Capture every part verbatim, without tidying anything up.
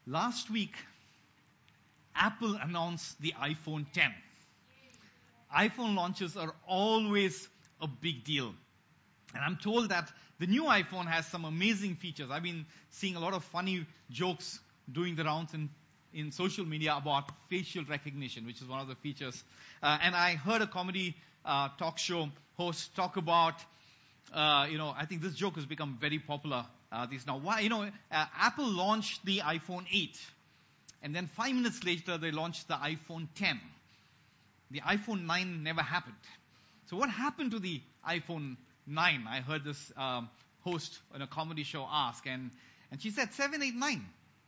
Last week, Apple announced the iPhone ten. iPhone launches are always a big deal. And I'm told that the new iPhone has some amazing features. I've been seeing a lot of funny jokes doing the rounds in, in social media about facial recognition, which is one of the features. Uh, and I heard a comedy uh, talk show host talk about, uh, you know, I think this joke has become very popular uh, these now. Why, you know, uh, Apple launched the iPhone eight. And then five minutes later, they launched the iPhone ten. The iPhone nine never happened. So what happened to the iPhone nine? I heard this um, host on a comedy show ask, and, and she said seven, eight, nine.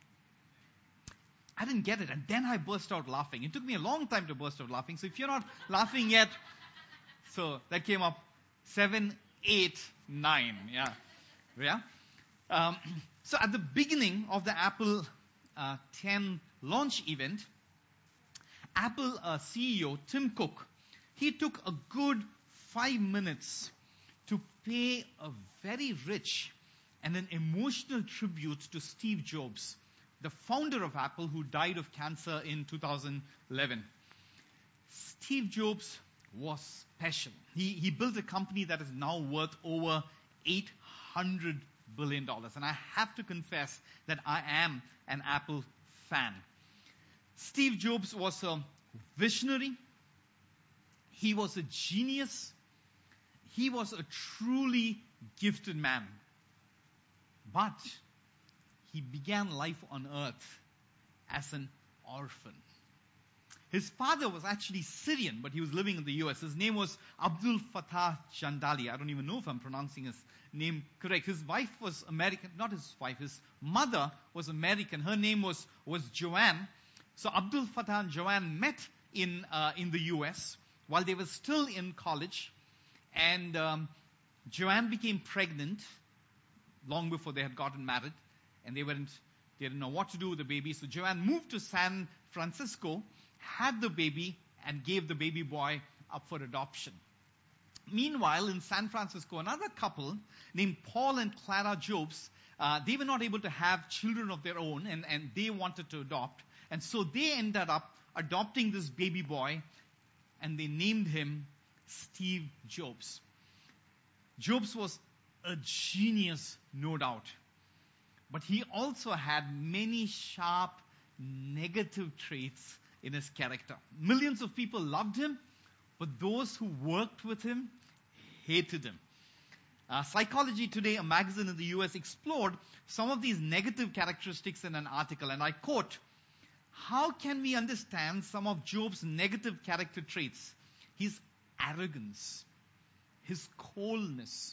I didn't get it, and then I burst out laughing. It took me a long time to burst out laughing, so if you're not laughing yet, so that came up, seven, eight, nine, yeah. Yeah? Um, so at the beginning of the Apple uh, ten launch event, Apple uh, C E O Tim Cook, he took a good five minutes to pay a very rich and an emotional tribute to Steve Jobs, the founder of Apple, who died of cancer in two thousand eleven. Steve Jobs was special. He, he built a company that is now worth over eight hundred billion dollars. And I have to confess that I am an Apple fan. Steve Jobs was a visionary. He was a genius. He was a truly gifted man. But he began life on earth as an orphan. His father was actually Syrian, but he was living in the U S. His name was Abdul Fattah Jandali. I don't even know if I'm pronouncing his name correct. His wife was American, not his wife, his mother was American. Her name was, was Joanne. So Abdul Fattah and Joanne met in, uh, in the U S while they were still in college. And um, Joanne became pregnant long before they had gotten married. And they weren't, they didn't know what to do with the baby. So Joanne moved to San Francisco, had the baby, and gave the baby boy up for adoption. Meanwhile, in San Francisco, another couple named Paul and Clara Jobs, uh, they were not able to have children of their own, and, and they wanted to adopt. And so they ended up adopting this baby boy, and they named him Steve Jobs. Jobs was a genius, no doubt. But he also had many sharp negative traits in his character. Millions of people loved him, but those who worked with him hated him. Uh, Psychology Today, a magazine in the U S, explored some of these negative characteristics in an article, and I quote, "How can we understand some of Job's negative character traits? His arrogance, his coldness,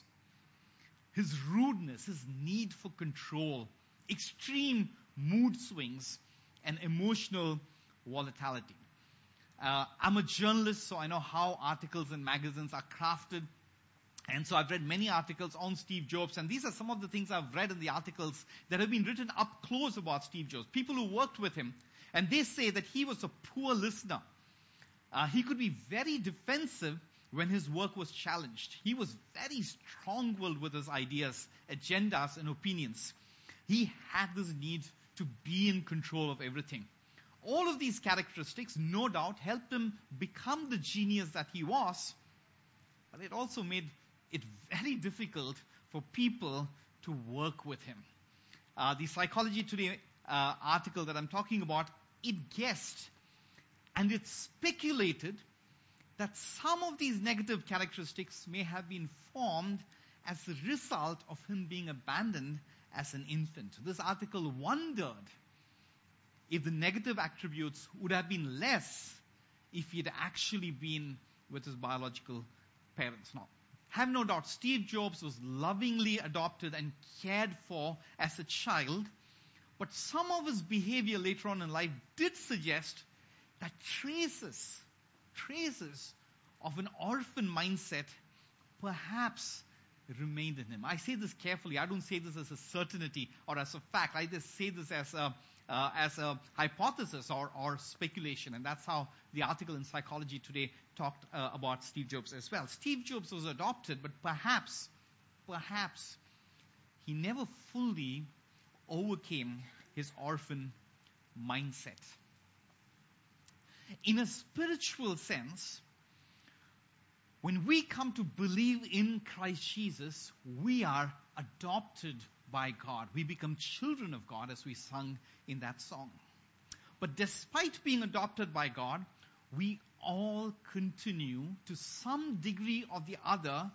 his rudeness, his need for control, extreme mood swings, and emotional volatility." Uh, I'm a journalist, so I know how articles and magazines are crafted. And so I've read many articles on Steve Jobs, and these are some of the things I've read in the articles that have been written up close about Steve Jobs. People who worked with him, and they say that he was a poor listener. Uh, he could be very defensive when his work was challenged. He was very strong-willed with his ideas, agendas, and opinions. He had this need to be in control of everything. All of these characteristics, no doubt, helped him become the genius that he was, but it also made it very difficult for people to work with him. Uh, the Psychology Today uh, article that I'm talking about, it guessed and it speculated that some of these negative characteristics may have been formed as a result of him being abandoned as an infant. This article wondered if the negative attributes would have been less if he had actually been with his biological parents. Now, have no doubt, Steve Jobs was lovingly adopted and cared for as a child, but some of his behavior later on in life did suggest that traces, traces of an orphan mindset perhaps remained in him. I say this carefully. I don't say this as a certainty or as a fact. I just say this as a Uh, as a hypothesis or, or speculation. And that's how the article in Psychology Today talked uh, about Steve Jobs as well. Steve Jobs was adopted, but perhaps, perhaps, he never fully overcame his orphan mindset. In a spiritual sense, when we come to believe in Christ Jesus, we are adopted by God. We become children of God, as we sung in that song. But despite being adopted by God, we all continue to some degree or the other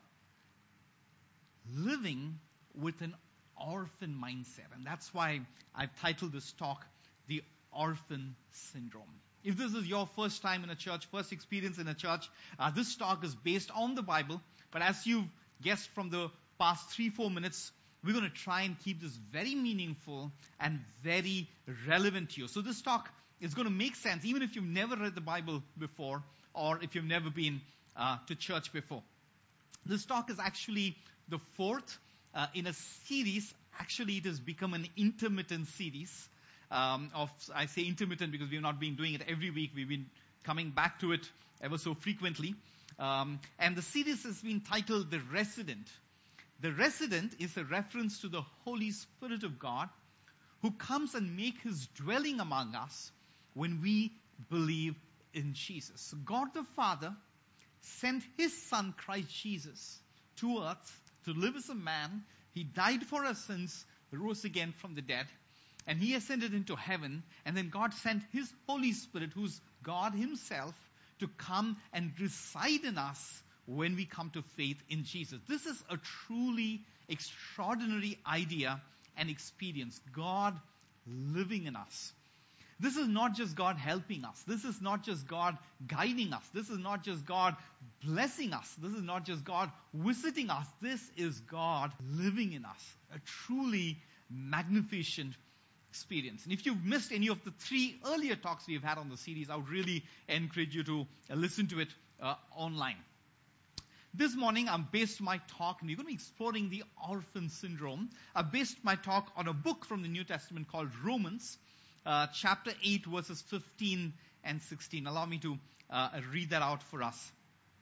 living with an orphan mindset. And that's why I've titled this talk, The Orphan Syndrome. If this is your first time in a church, first experience in a church, uh, this talk is based on the Bible. But as you've guessed from the past three, four minutes, we're going to try and keep this very meaningful and very relevant to you. So this talk is going to make sense even if you've never read the Bible before or if you've never been uh, to church before. This talk is actually the fourth uh, in a series. Actually, it has become an intermittent series. Um, of I say intermittent because we've not been doing it every week. We've been coming back to it ever so frequently. Um, and the series has been titled The Resident. The Resident is a reference to the Holy Spirit of God who comes and makes his dwelling among us when we believe in Jesus. So God the Father sent his Son Christ Jesus to earth to live as a man. He died for our sins, rose again from the dead. And he ascended into heaven, and then God sent his Holy Spirit, who's God himself, to come and reside in us when we come to faith in Jesus. This is a truly extraordinary idea and experience. God living in us. This is not just God helping us. This is not just God guiding us. This is not just God blessing us. This is not just God visiting us. This is God living in us. A truly magnificent experience. And if you've missed any of the three earlier talks we've had on the series, I would really encourage you to uh, listen to it uh, online. This morning, I'm based my talk, and we're going to be exploring the orphan syndrome. I based my talk on a book from the New Testament called Romans, uh, chapter eight, verses fifteen and sixteen. Allow me to uh, read that out for us.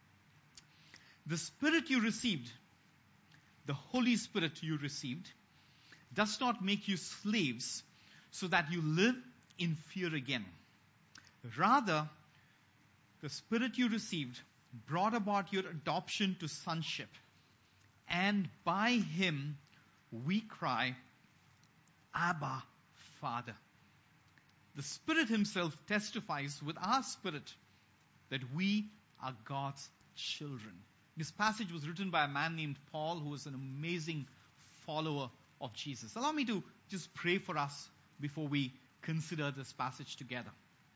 The Spirit you received, the Holy Spirit you received, does not make you slaves so that you live in fear again. Rather, the Spirit you received brought about your adoption to sonship. And by him we cry, Abba, Father. The Spirit himself testifies with our spirit that we are God's children. This passage was written by a man named Paul, who was an amazing follower of Jesus. Allow me to just pray for us before we consider this passage together.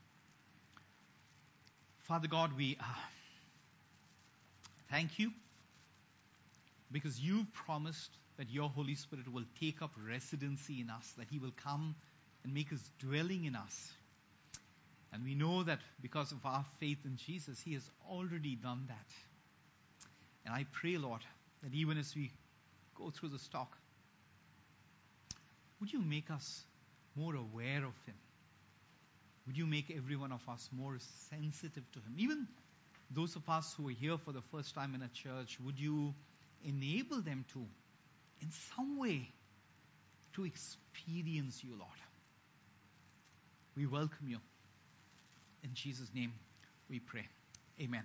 Father God, we uh, thank you because you promised that your Holy Spirit will take up residency in us, that he will come and make his dwelling in us. And we know that because of our faith in Jesus, he has already done that. And I pray, Lord, that even as we go through this talk, would you make us more aware of him? Would you make every one of us more sensitive to him? Even those of us who are here for the first time in a church, would you enable them to, in some way, to experience you, Lord? We welcome you. In Jesus' name we pray. Amen.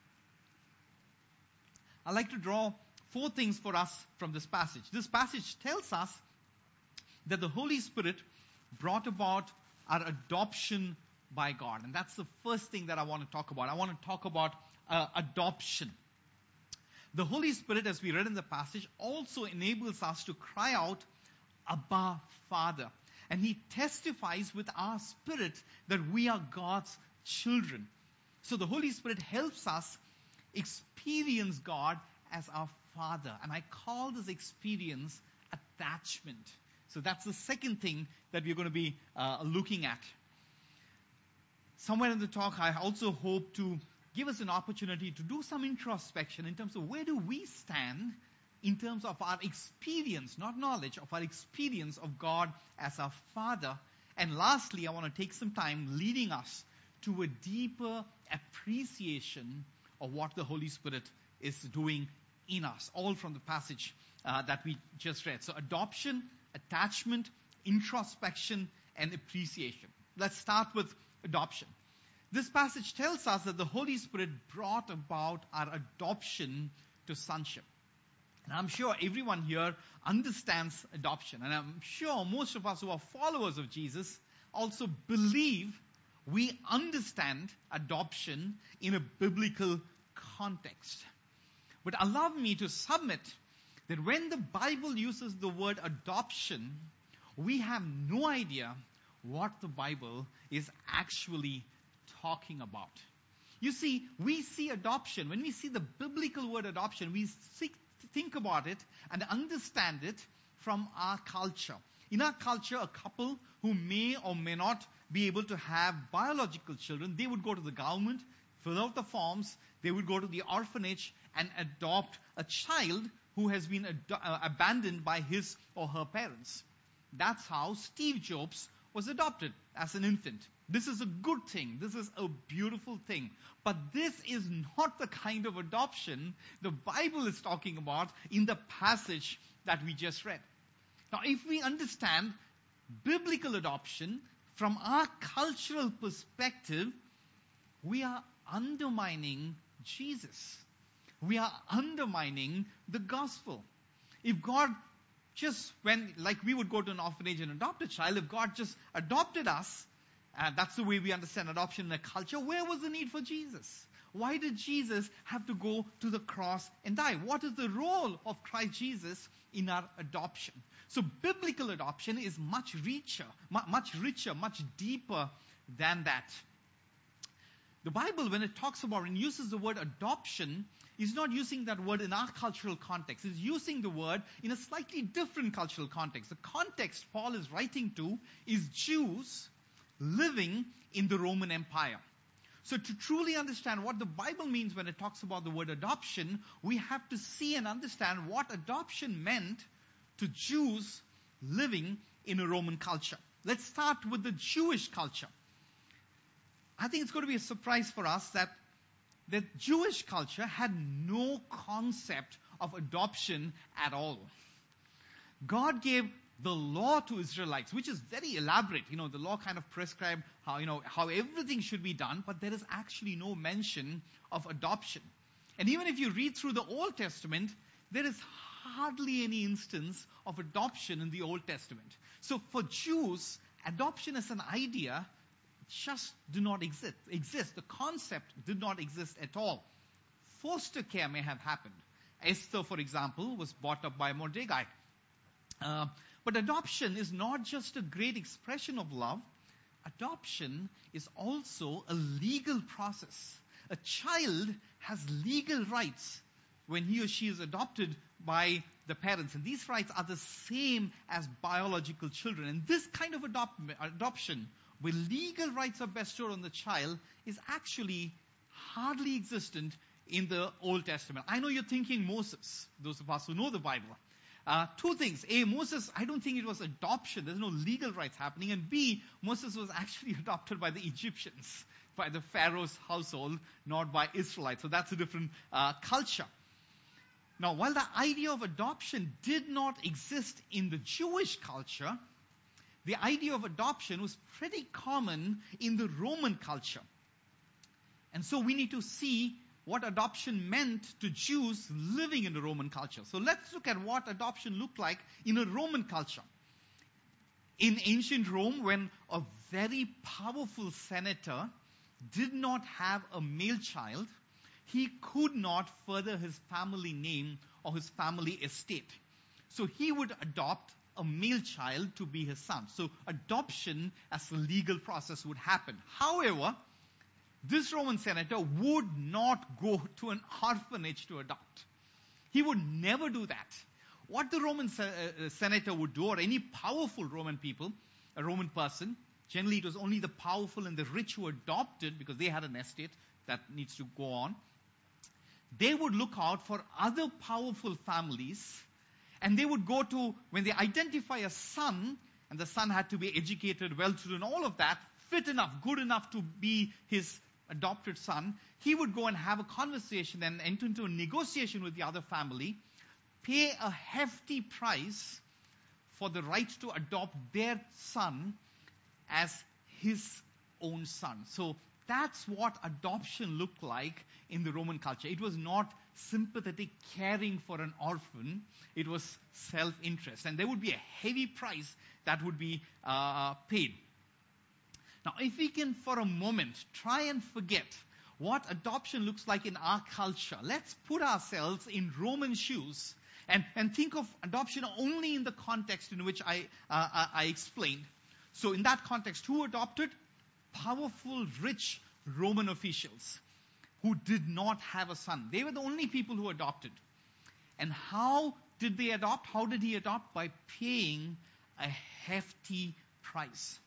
I'd like to draw four things for us from this passage. This passage tells us that the Holy Spirit brought about our adoption by God. And that's the first thing that I want to talk about. I want to talk about uh, adoption. The Holy Spirit, as we read in the passage, also enables us to cry out, Abba, Father. And he testifies with our spirit that we are God's children. So the Holy Spirit helps us experience God as our Father. And I call this experience attachment. So that's the second thing that we're going to be uh, looking at. Somewhere in the talk, I also hope to give us an opportunity to do some introspection in terms of where do we stand in terms of our experience, not knowledge, of our experience of God as our Father. And lastly, I want to take some time leading us to a deeper appreciation of what the Holy Spirit is doing in us, all from the passage uh, that we just read. So adoption, attachment, introspection, and appreciation. Let's start with adoption. This passage tells us that the Holy Spirit brought about our adoption to sonship. And I'm sure everyone here understands adoption. And I'm sure most of us who are followers of Jesus also believe we understand adoption in a biblical context. But allow me to submit that when the Bible uses the word adoption, we have no idea what the Bible is actually talking about. You see, we see adoption, when we see the biblical word adoption, we seek, think about it and understand it from our culture. In our culture, a couple who may or may not be able to have biological children, they would go to the government, fill out the forms, they would go to the orphanage and adopt a child who has been ad- uh, abandoned by his or her parents. That's how Steve Jobs was adopted as an infant. This is a good thing. This is a beautiful thing. But this is not the kind of adoption the Bible is talking about in the passage that we just read. Now, if we understand biblical adoption from our cultural perspective, we are undermining Jesus. We are undermining the gospel. If God just when, like we would go to an orphanage and adopt a child, if God just adopted us, and that's the way we understand adoption in a culture, where was the need for Jesus? Why did Jesus have to go to the cross and die? What is the role of Christ Jesus in our adoption? So biblical adoption is much richer, much richer, much deeper than that. The Bible, when it talks about and uses the word adoption, is not using that word in our cultural context. It's using the word in a slightly different cultural context. The context Paul is writing to is Jews living in the Roman Empire. So to truly understand what the Bible means when it talks about the word adoption, we have to see and understand what adoption meant to Jews living in a Roman culture. Let's start with the Jewish culture. I think it's going to be a surprise for us that the Jewish culture had no concept of adoption at all. God gave the law to Israelites, which is very elaborate. You know, the law kind of prescribed how, you know, how everything should be done, but there is actually no mention of adoption. And even if you read through the Old Testament, there is hardly any instance of adoption in the Old Testament. So for Jews, adoption as an idea just do not exist. exist. The concept did not exist at all. Foster care may have happened. Esther, for example, was brought up by Mordecai. Uh, but adoption is not just a great expression of love. Adoption is also a legal process. A child has legal rights when he or she is adopted by the parents. And these rights are the same as biological children. And this kind of adopt- adoption, where legal rights are bestowed on the child, is actually hardly existent in the Old Testament. I know you're thinking Moses, those of us who know the Bible. Uh, two things. A, Moses, I don't think it was adoption. There's no legal rights happening. And B, Moses was actually adopted by the Egyptians, by the Pharaoh's household, not by Israelites. So that's a different uh, culture. Now, while the idea of adoption did not exist in the Jewish culture, the idea of adoption was pretty common in the Roman culture. And so we need to see what adoption meant to Jews living in the Roman culture. So let's look at what adoption looked like in a Roman culture. In ancient Rome, when a very powerful senator did not have a male child, he could not further his family name or his family estate. So he would adopt a male child to be his son. So adoption as a legal process would happen. However, this Roman senator would not go to an orphanage to adopt. He would never do that. What the Roman se- uh, senator would do, or any powerful Roman people, a Roman person, generally it was only the powerful and the rich who adopted because they had an estate that needs to go on. They would look out for other powerful families, and they would go to, when they identify a son, and the son had to be educated, well-to-do, and all of that, fit enough, good enough to be his adopted son, he would go and have a conversation and enter into a negotiation with the other family, pay a hefty price for the right to adopt their son as his own son. So that's what adoption looked like in the Roman culture. It was not sympathetic caring for an orphan. It was self-interest. And there would be a heavy price that would be uh, paid. Now, if we can for a moment try and forget what adoption looks like in our culture, let's put ourselves in Roman shoes and, and think of adoption only in the context in which I, uh, I, I explained. So in that context, who adopted? Powerful, rich Roman officials who did not have a son. They were the only people who adopted. And how did they adopt? How did he adopt? By paying a hefty price.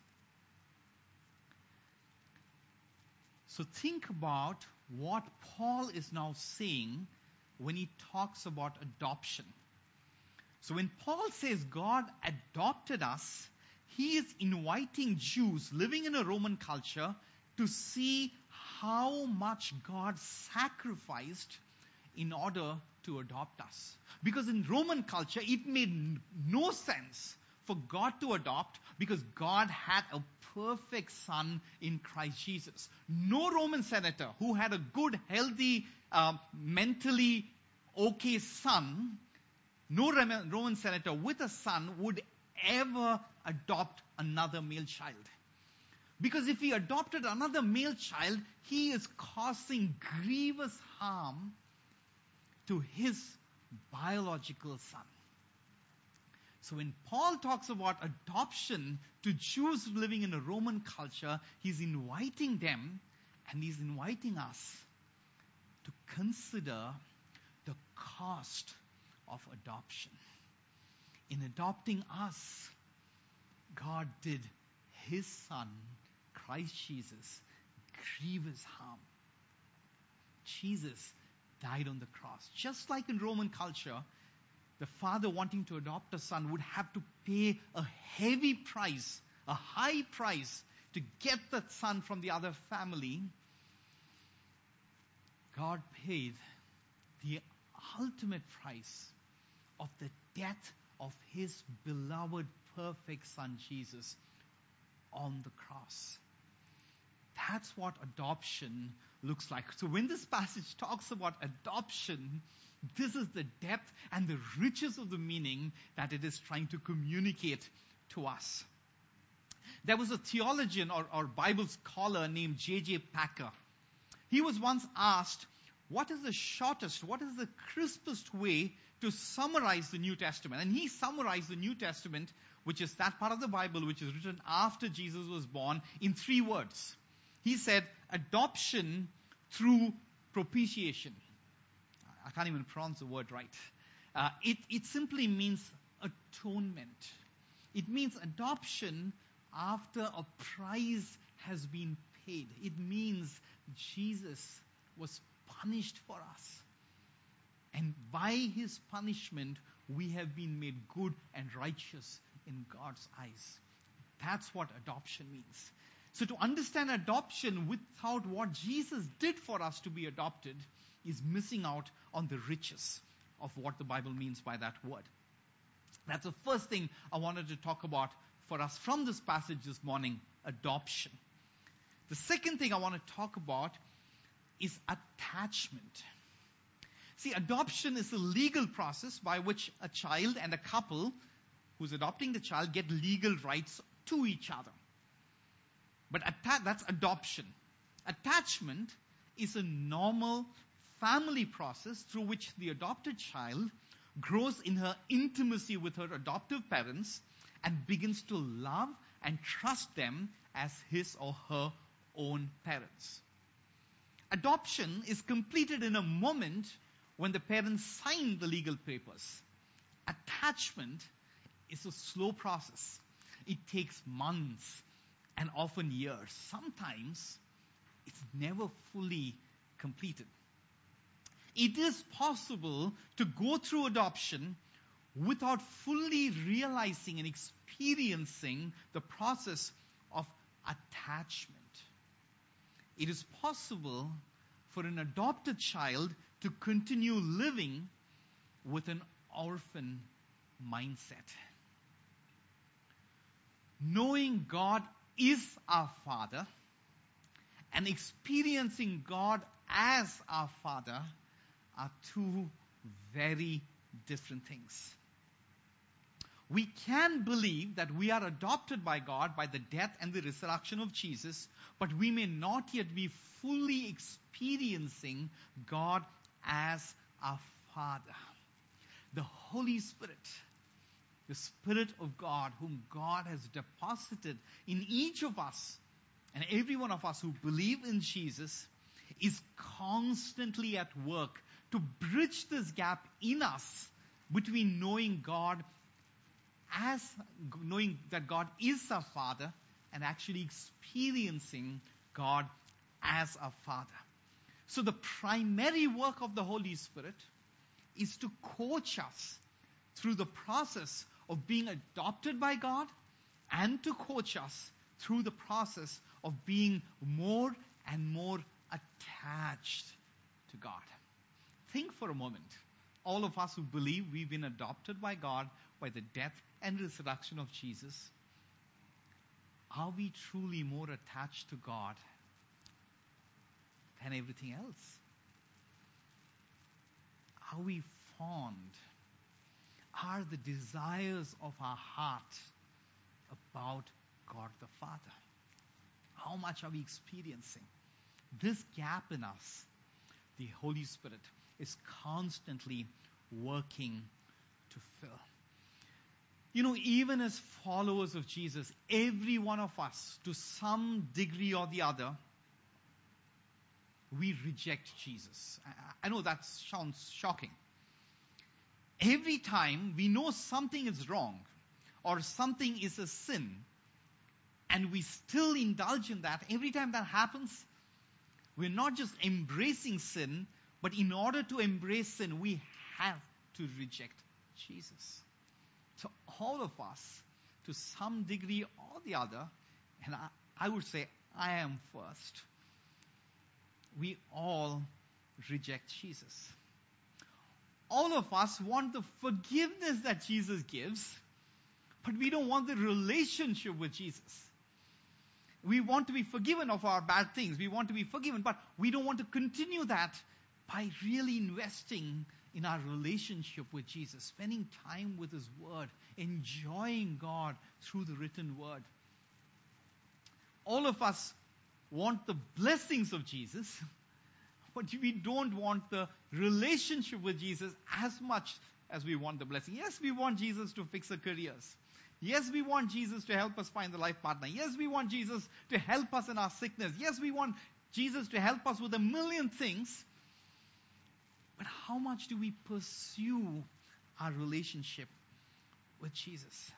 So think about what Paul is now saying when he talks about adoption. So when Paul says God adopted us, he is inviting Jews living in a Roman culture to see how much God sacrificed in order to adopt us. Because in Roman culture, it made no sense for God to adopt because God had a perfect son in Christ Jesus. No Roman senator who had a good, healthy, uh, mentally okay son, no Roman senator with a son would ever adopt another male child. Because if he adopted another male child, he is causing grievous harm to his biological son. So when Paul talks about adoption to Jews living in a Roman culture, he's inviting them and he's inviting us to consider the cost of adoption. In adopting us, God did his son, Christ Jesus, grievous harm. Jesus died on the cross. Just like in Roman culture, the father wanting to adopt a son would have to pay a heavy price, a high price, to get that son from the other family. God paid the ultimate price of the death of his beloved, perfect son, Jesus, on the cross. That's what adoption looks like. So when this passage talks about adoption, this is the depth and the riches of the meaning that it is trying to communicate to us. There was a theologian or, or Bible scholar named J J Packer. He was once asked, what is the shortest, what is the crispest way to summarize the New Testament? And he summarized the New Testament, which is that part of the Bible which is written after Jesus was born, in three words. He said, adoption through propitiation. I can't even pronounce the word right. Uh, it, it simply means atonement. It means adoption after a price has been paid. It means Jesus was punished for us. And by his punishment, we have been made good and righteous in God's eyes. That's what adoption means. So to understand adoption without what Jesus did for us to be adopted is missing out on the riches of what the Bible means by that word. That's the first thing I wanted to talk about for us from this passage this morning, adoption. The second thing I want to talk about is attachment. See, adoption is a legal process by which a child and a couple who's adopting the child get legal rights to each other. But atta- that's adoption. Attachment is a normal family process through which the adopted child grows in her intimacy with her adoptive parents and begins to love and trust them as his or her own parents. Adoption is completed in a moment when the parents sign the legal papers. Attachment is a slow process. It takes months and often years. Sometimes it's never fully completed. It is possible to go through adoption without fully realizing and experiencing the process of attachment. It is possible for an adopted child to continue living with an orphan mindset. Knowing God is our Father and experiencing God as our Father are two very different things. We can believe that we are adopted by God by the death and the resurrection of Jesus, but we may not yet be fully experiencing God as our Father. The Holy Spirit, the Spirit of God, whom God has deposited in each of us and every one of us who believe in Jesus, is constantly at work to bridge this gap in us between knowing God as knowing that God is our Father and actually experiencing God as our Father. So the primary work of the Holy Spirit is to coach us through the process of being adopted by God and to coach us through the process of being more and more attached to God. Think for a moment. All of us who believe we've been adopted by God by the death and resurrection of Jesus, are we truly more attached to God than everything else? Are we fond? Are the desires of our heart about God the Father? How much are we experiencing? This gap in us, the Holy Spirit is constantly working to fill. You know, even as followers of Jesus, every one of us, to some degree or the other, we reject Jesus. I, I know that sounds shocking. Every time we know something is wrong or something is a sin, and we still indulge in that, every time that happens, we're not just embracing sin, but in order to embrace sin, we have to reject Jesus. So all of us, to some degree or the other, and I, I would say I am first, we all reject Jesus. All of us want the forgiveness that Jesus gives, but we don't want the relationship with Jesus. We want to be forgiven of our bad things. We want to be forgiven, but we don't want to continue that by really investing in our relationship with Jesus, spending time with His Word, enjoying God through the written Word. All of us want the blessings of Jesus, but we don't want the relationship with Jesus as much as we want the blessing. Yes, we want Jesus to fix our careers. Yes, we want Jesus to help us find the life partner. Yes, we want Jesus to help us in our sickness. Yes, we want Jesus to help us with a million things. But how much do we pursue our relationship with Jesus?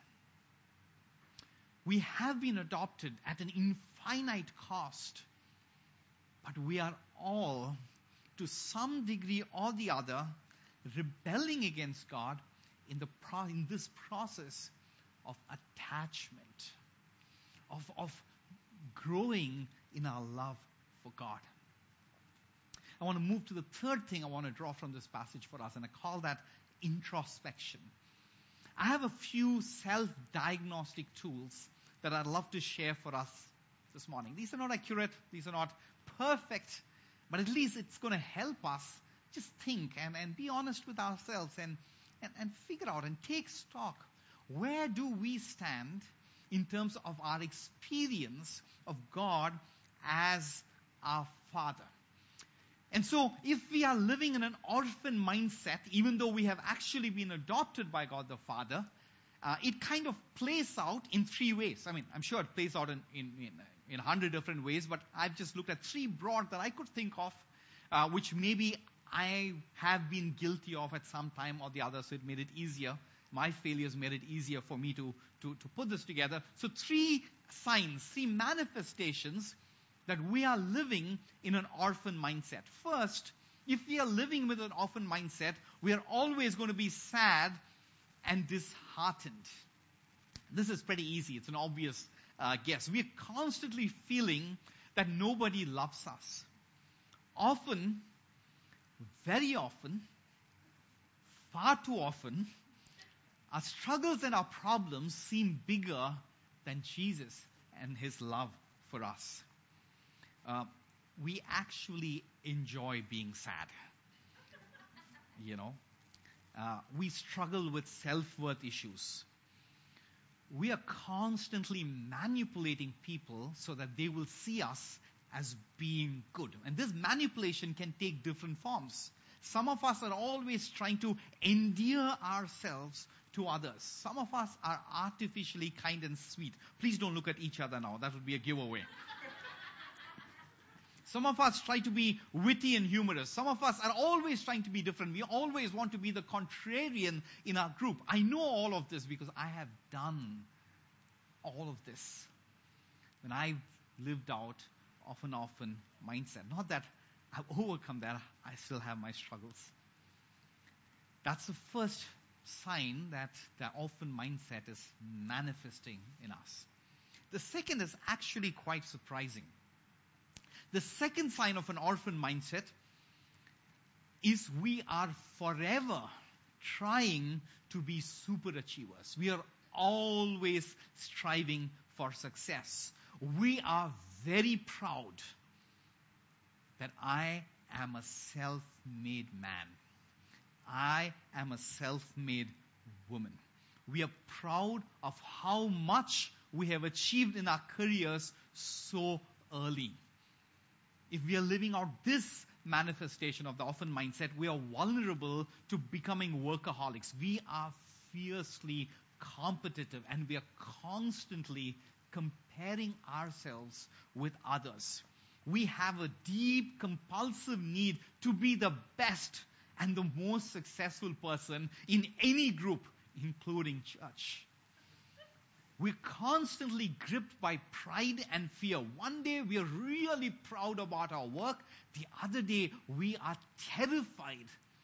We have been adopted at an infinite cost, but we are all, to some degree or the other, rebelling against God in the pro- in this process of attachment, of, of growing in our love for God. I want to move to the third thing I want to draw from this passage for us, and I call that introspection. I have a few self-diagnostic tools that I'd love to share for us this morning. These are not accurate, these are not perfect, but at least it's going to help us just think and, and be honest with ourselves and, and, and figure out and take stock. Where do we stand in terms of our experience of God as our Father? And so, if we are living in an orphan mindset, even though we have actually been adopted by God the Father, uh, it kind of plays out in three ways. I mean, I'm sure it plays out in in, in, in a hundred different ways, but I've just looked at three broad that I could think of, uh, which maybe I have been guilty of at some time or the other, so it made it easier. My failures made it easier for me to, to, to put this together. So three signs, three manifestations that we are living in an orphan mindset. First, if we are living with an orphan mindset, we are always going to be sad and disheartened. This is pretty easy. It's an obvious uh, guess. We're constantly feeling that nobody loves us. Often, very often, far too often, our struggles and our problems seem bigger than Jesus and His love for us. Uh, we actually enjoy being sad. You know, uh, we struggle with self-worth issues. We are constantly manipulating people so that they will see us as being good. And this manipulation can take different forms. Some of us are always trying to endear ourselves to others. Some of us are artificially kind and sweet. Please don't look at each other now. That would be a giveaway. Some of us try to be witty and humorous. Some of us are always trying to be different. We always want to be the contrarian in our group. I know all of this because I have done all of this. When I've lived out of an orphan mindset. Not that I've overcome that. I still have my struggles. That's the first sign that the orphan mindset is manifesting in us. The second is actually quite surprising. The second sign of an orphan mindset is we are forever trying to be super achievers. We are always striving for success. We are very proud that I am a self-made man. I am a self-made woman. We are proud of how much we have achieved in our careers so early. If we are living out this manifestation of the orphan mindset, we are vulnerable to becoming workaholics. We are fiercely competitive and we are constantly comparing ourselves with others. We have a deep, compulsive need to be the best and the most successful person in any group, including church. We're constantly gripped by pride and fear. One day we are really proud about our work. The other day we are terrified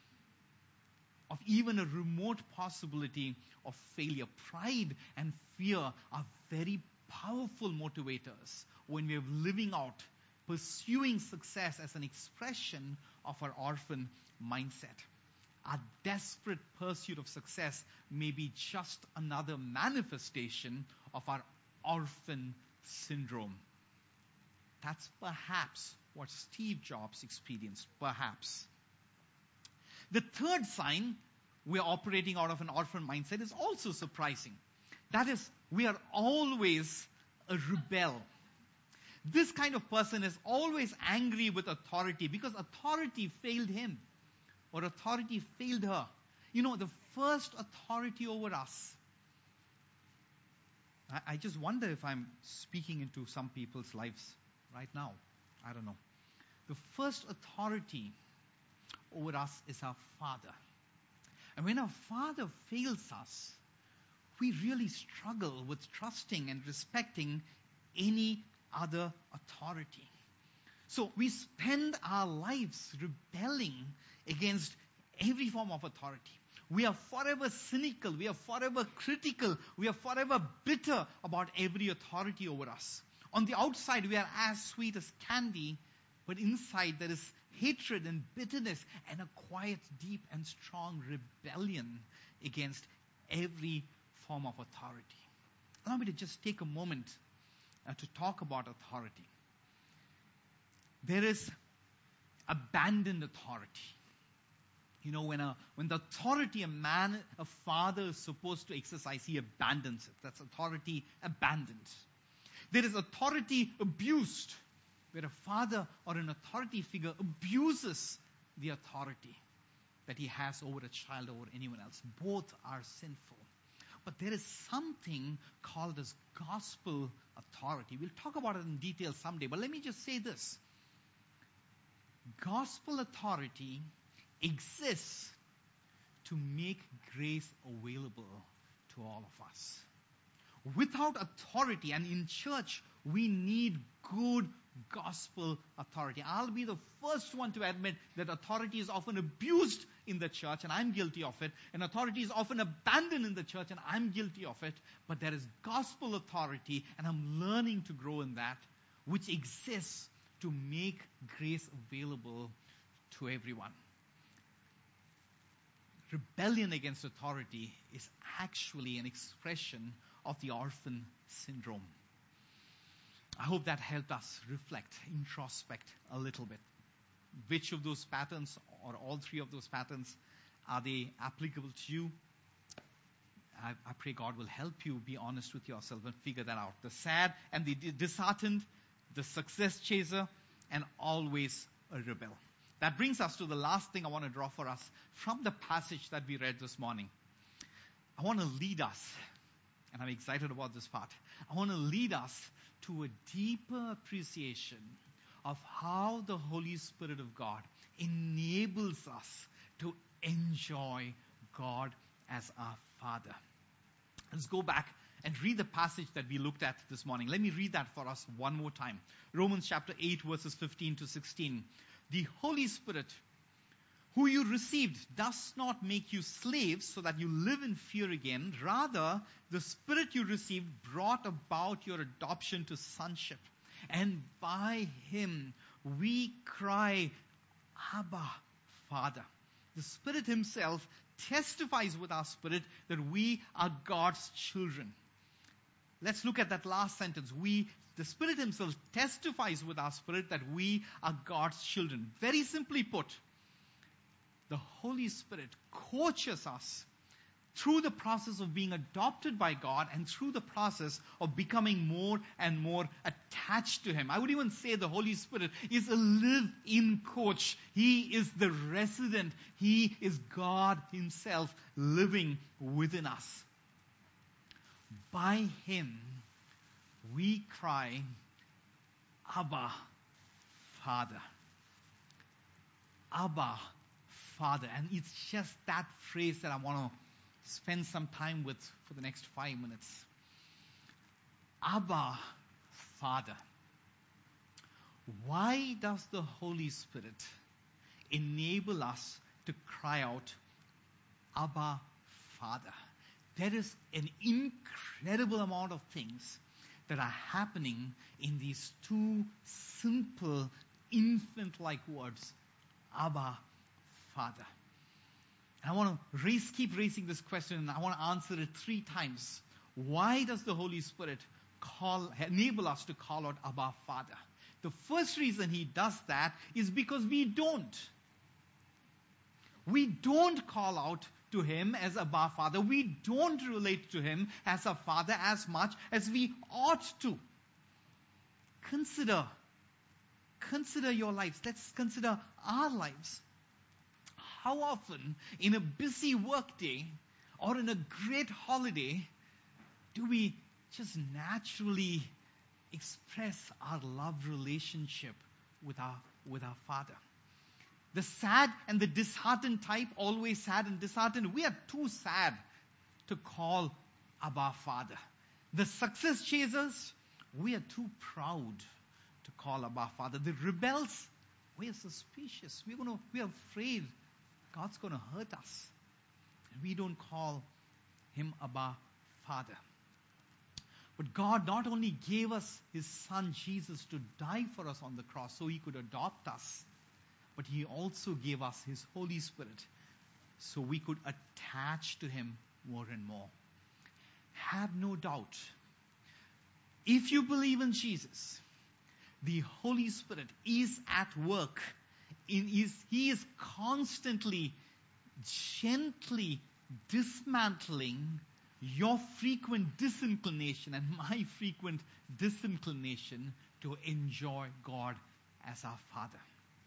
of even a remote possibility of failure. Pride and fear are very powerful motivators when we are living out, pursuing success as an expression of our orphan mindset. Our desperate pursuit of success may be just another manifestation of our orphan syndrome. That's perhaps what Steve Jobs experienced, perhaps. The third sign we are operating out of an orphan mindset is also surprising. That is, we are always a rebel. This kind of person is always angry with authority because authority failed him. Or authority failed her. You know, the first authority over us. I, I just wonder if I'm speaking into some people's lives right now. I don't know. The first authority over us is our Father. And when our Father fails us, we really struggle with trusting and respecting any other authority. So we spend our lives rebelling against every form of authority. We are forever cynical. We are forever critical. We are forever bitter about every authority over us. On the outside, we are as sweet as candy, but inside there is hatred and bitterness and a quiet, deep and strong rebellion against every form of authority. Allow me to just take a moment uh, to talk about authority. There is abandoned authority. You know, when a when the authority a man, a father is supposed to exercise, he abandons it. That's authority abandoned. There is authority abused, where a father or an authority figure abuses the authority that he has over a child or anyone else. Both are sinful. But there is something called as gospel authority. We'll talk about it in detail someday, but let me just say this. Gospel authority exists to make grace available to all of us. Without authority, and in church, we need good gospel authority. I'll be the first one to admit that authority is often abused in the church, and I'm guilty of it. And authority is often abandoned in the church, and I'm guilty of it. But there is gospel authority, and I'm learning to grow in that, which exists to make grace available to everyone. Rebellion against authority is actually an expression of the orphan syndrome. I hope that helped us reflect, introspect a little bit. Which of those patterns, or all three of those patterns, are they applicable to you? I, I pray God will help you be honest with yourself and figure that out. The sad and the disheartened, the success chaser, and always a rebel. That brings us to the last thing I want to draw for us from the passage that we read this morning. I want to lead us, and I'm excited about this part. I want to lead us to a deeper appreciation of how the Holy Spirit of God enables us to enjoy God as our Father. Let's go back and read the passage that we looked at this morning. Let me read that for us one more time. Romans chapter eight, verses fifteen to sixteen. The Holy Spirit, who you received, does not make you slaves so that you live in fear again. Rather, the Spirit you received brought about your adoption to sonship. And by Him we cry, Abba, Father. The Spirit Himself testifies with our spirit that we are God's children. Let's look at that last sentence. We, the Spirit Himself testifies with our spirit that we are God's children. Very simply put, the Holy Spirit coaches us through the process of being adopted by God and through the process of becoming more and more attached to Him. I would even say the Holy Spirit is a live-in coach. He is the resident. He is God Himself living within us. By Him, we cry, Abba, Father. Abba, Father. And it's just that phrase that I want to spend some time with for the next five minutes. Abba, Father. Why does the Holy Spirit enable us to cry out, Abba, Father? There is an incredible amount of things that are happening in these two simple, infant-like words, Abba, Father. And I want to raise, keep raising this question, and I want to answer it three times. Why does the Holy Spirit call, enable us to call out Abba, Father? The first reason He does that is because we don't. We don't call out to Him as Abba, Father. We don't relate to Him as a Father as much as we ought to. Consider, consider your lives. Let's consider our lives. How often in a busy workday or in a great holiday do we just naturally express our love relationship with our, with our Father? The sad and the disheartened type, always sad and disheartened, we are too sad to call Abba, Father. The success chasers, we are too proud to call Abba, Father. The rebels, we are suspicious. We're gonna, we are afraid God's going to hurt us. And we don't call Him Abba, Father. But God not only gave us His Son Jesus to die for us on the cross so He could adopt us, but He also gave us His Holy Spirit so we could attach to Him more and more. Have no doubt, if you believe in Jesus, the Holy Spirit is at work. In his, he is constantly, gently dismantling your frequent disinclination and my frequent disinclination to enjoy God as our Father.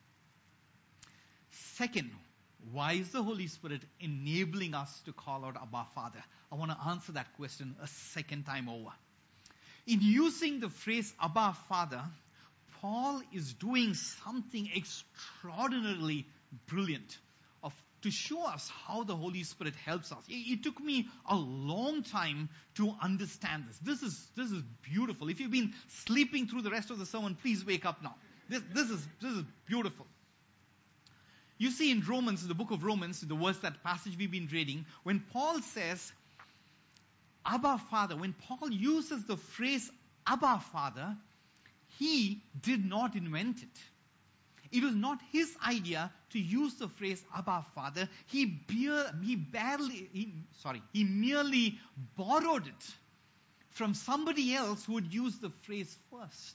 Second, why is the Holy Spirit enabling us to call out Abba, Father? I want to answer that question a second time over. In using the phrase Abba, Father, Paul is doing something extraordinarily brilliant of, to show us how the Holy Spirit helps us. It, it took me a long time to understand this. This is, this is beautiful. If you've been sleeping through the rest of the sermon, please wake up now. This, this, is, this is beautiful. You see in Romans, the book of Romans, the verse, that passage we've been reading, when Paul says, Abba, Father, when Paul uses the phrase Abba, Father, he did not invent it. It was not his idea to use the phrase Abba, Father. He, bear, he barely, he, sorry, he merely borrowed it from somebody else who would use the phrase first.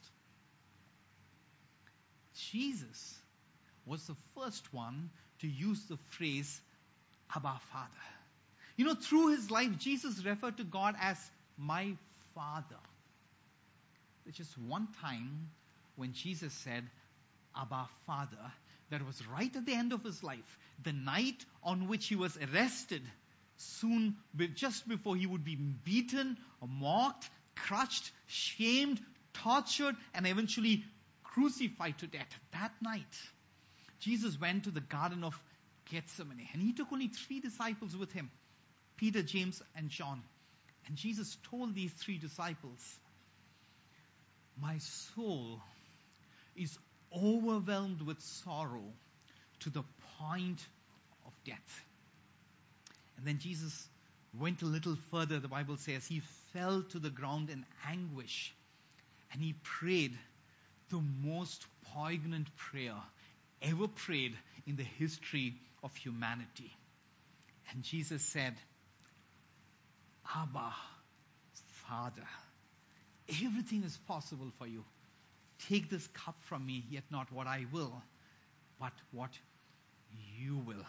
Jesus was the first one to use the phrase Abba Father. You know, through his life, Jesus referred to God as my Father. There's just one time when Jesus said Abba Father, that was right at the end of his life, the night on which he was arrested, soon, just before he would be beaten, mocked, crushed, shamed, tortured, and eventually crucified to death. That night, Jesus went to the Garden of Gethsemane, and he took only three disciples with him, Peter, James, and John. And Jesus told these three disciples, my soul is overwhelmed with sorrow to the point of death. And then Jesus went a little further, the Bible says. He fell to the ground in anguish, and he prayed the most poignant prayer ever prayed in the history of humanity. And Jesus said, Abba, Father, everything is possible for you. Take this cup from me, yet not what I will, but what you will.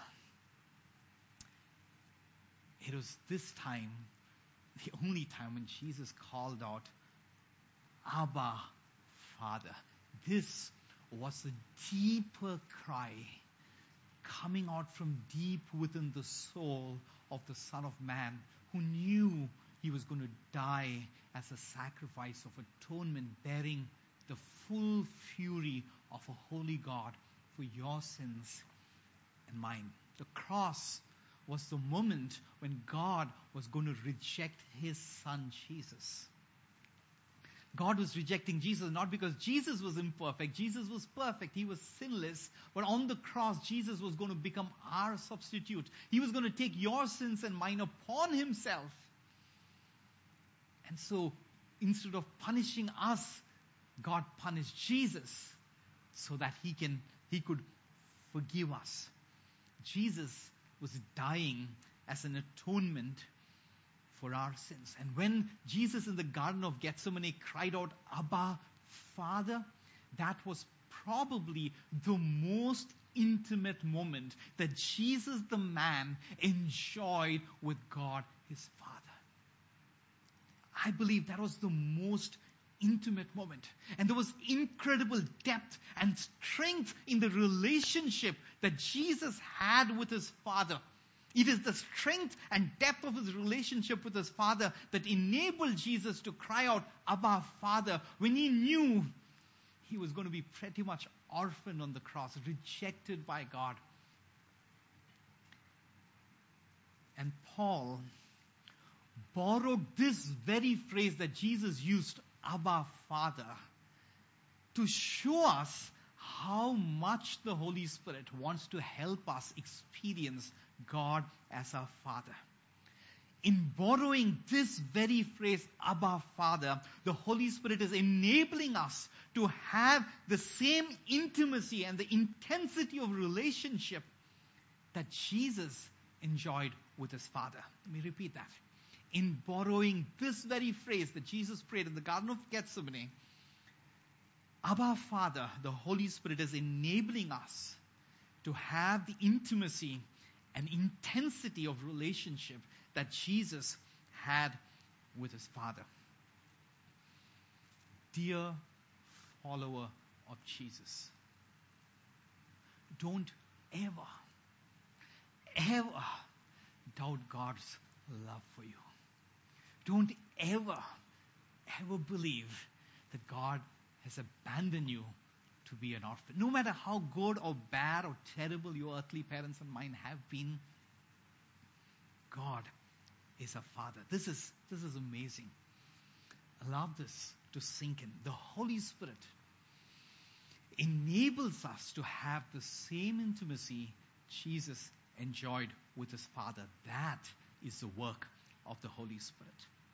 It was this time, the only time when Jesus called out, Abba, Father. This was a deeper cry coming out from deep within the soul of the Son of Man, who knew he was going to die as a sacrifice of atonement, bearing the full fury of a holy God for your sins and mine. The cross was the moment when God was going to reject his Son, Jesus. God was rejecting Jesus not because Jesus was imperfect. Jesus was perfect. He was sinless. But on the cross, Jesus was going to become our substitute. He was going to take your sins and mine upon himself. And so, instead of punishing us, God punished Jesus so that he can, he could forgive us. Jesus was dying as an atonement for our sins. And when Jesus in the Garden of Gethsemane cried out, Abba, Father, that was probably the most intimate moment that Jesus the man enjoyed with God his Father. I believe that was the most intimate moment. And there was incredible depth and strength in the relationship that Jesus had with his Father. It is the strength and depth of his relationship with his Father that enabled Jesus to cry out, Abba, Father, when he knew he was going to be pretty much orphaned on the cross, rejected by God. And Paul borrowed this very phrase that Jesus used, Abba, Father, to show us how much the Holy Spirit wants to help us experience God as our Father. In borrowing this very phrase, Abba, Father, the Holy Spirit is enabling us to have the same intimacy and the intensity of relationship that Jesus enjoyed with his Father. Let me repeat that. In borrowing this very phrase that Jesus prayed in the Garden of Gethsemane, Abba, Father, the Holy Spirit is enabling us to have the intimacy and intensity of relationship that Jesus had with his Father. Dear follower of Jesus, don't ever, ever doubt God's love for you. Don't ever, ever believe that God has abandoned you to be an orphan. No matter how good or bad or terrible your earthly parents and mine have been, God is a Father. This is, this is amazing. Allow this to sink in. The Holy Spirit enables us to have the same intimacy Jesus enjoyed with his Father. That is the work of the Holy Spirit.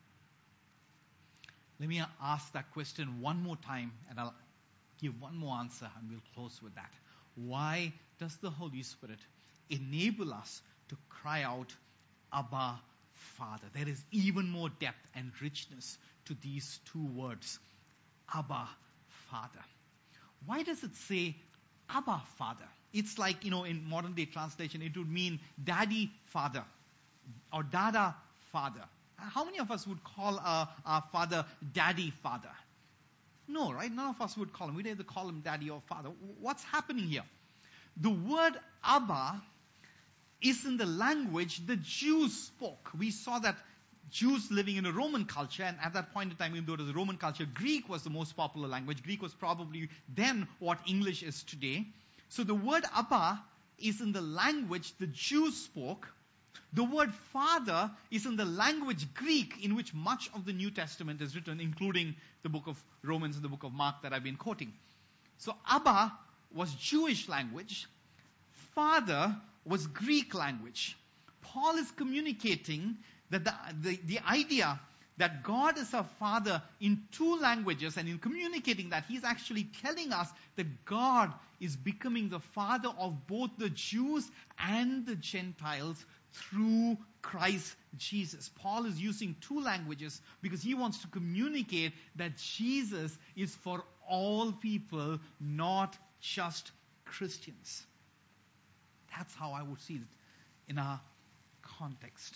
Let me ask that question one more time, and I'll give one more answer, and we'll close with that. Why does the Holy Spirit enable us to cry out, Abba, Father? There is even more depth and richness to these two words, Abba, Father. Why does it say Abba, Father? It's like, you know, in modern day translation, it would mean Daddy, Father, or Dada, Father. How many of us would call our, our father Daddy, Father? No, right? None of us would call him. We'd either call him Daddy or Father. What's happening here? The word Abba is in the language the Jews spoke. We saw that Jews living in a Roman culture, and at that point in time, even though it was a Roman culture, Greek was the most popular language. Greek was probably then what English is today. So the word Abba is in the language the Jews spoke. The word Father is in the language Greek, in which much of the New Testament is written, including the book of Romans and the book of Mark that I've been quoting. So Abba was Jewish language. Father was Greek language. Paul is communicating that the, the, the idea that God is our Father in two languages, and in communicating that, he's actually telling us that God is becoming the Father of both the Jews and the Gentiles through Christ Jesus. Paul is using two languages because he wants to communicate that Jesus is for all people, not just Christians. That's how I would see it in our context.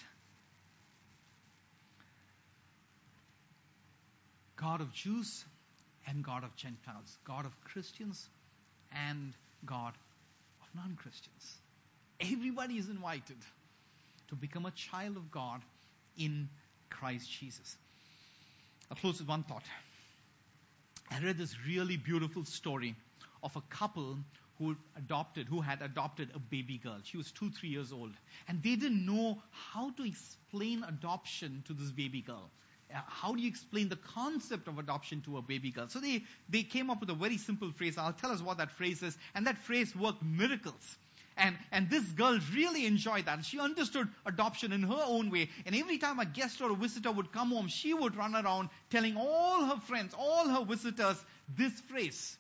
God of Jews and God of Gentiles. God of Christians and God of non-Christians. Everybody is invited to become a child of God in Christ Jesus. I'll close with one thought. I read this really beautiful story of a couple who adopted, who had adopted a baby girl. She was two, three years old. And they didn't know how to explain adoption to this baby girl. Uh, how do you explain the concept of adoption to a baby girl? So they, they came up with a very simple phrase. I'll tell us what that phrase is. And that phrase worked miracles. And, and this girl really enjoyed that. She understood adoption in her own way. And every time a guest or a visitor would come home, she would run around telling all her friends, all her visitors, this phrase.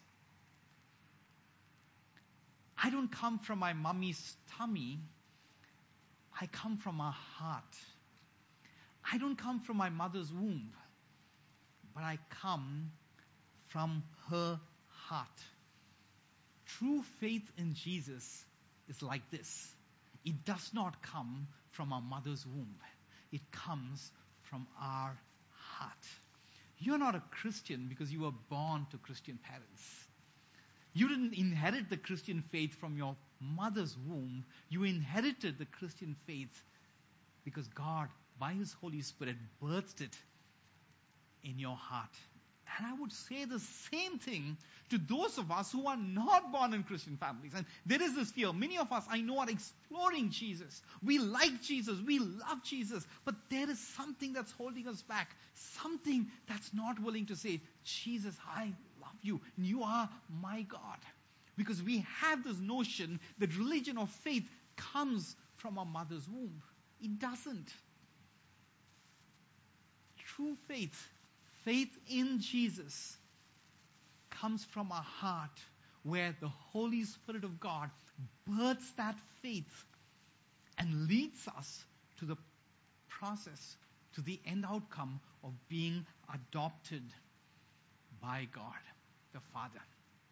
I don't come from my mommy's tummy. I come from her heart. I don't come from my mother's womb, but I come from her heart. True faith in Jesus is like this. It does not come from our mother's womb. It comes from our heart. You're not a Christian because you were born to Christian parents. You didn't inherit the Christian faith from your mother's womb. You inherited the Christian faith because God, by His Holy Spirit, birthed it in your heart. And I would say the same thing to those of us who are not born in Christian families. And there is this fear. Many of us, I know, are exploring Jesus. We like Jesus. We love Jesus. But there is something that's holding us back. Something that's not willing to say, Jesus, I love you. And you are my God. Because we have this notion that religion or faith comes from our mother's womb. It doesn't. True faith, faith in Jesus, comes from our heart, where the Holy Spirit of God births that faith and leads us to the process, to the end outcome of being adopted by God, the Father.